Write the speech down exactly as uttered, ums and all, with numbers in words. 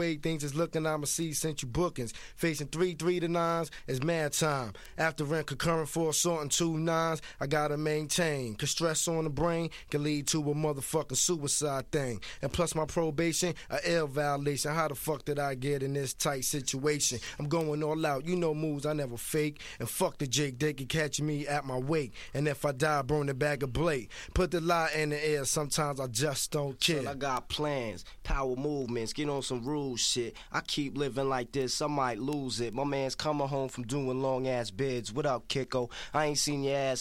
way things is looking, I'ma see sent you bookings. Facing three three to nines is mad time. After rent concurrent for assault and two nines, I gotta maintain. Cause stress on the brain can lead to a motherfucking suicide thing. And plus my probation, a L violation. How the fuck did I get in this tight situation? I'm going all out, you know moves I never fake. And fuck the Jake, they can catch me at my wake. And if I die, burn the bag of blade. Put the lie in the air, sometimes I just don't care. Son, I got plans, power movements, get on some rules shit. I keep living like this, I might lose it. My man's coming home from doing long ass bids. What up, Kiko? I ain't seen your ass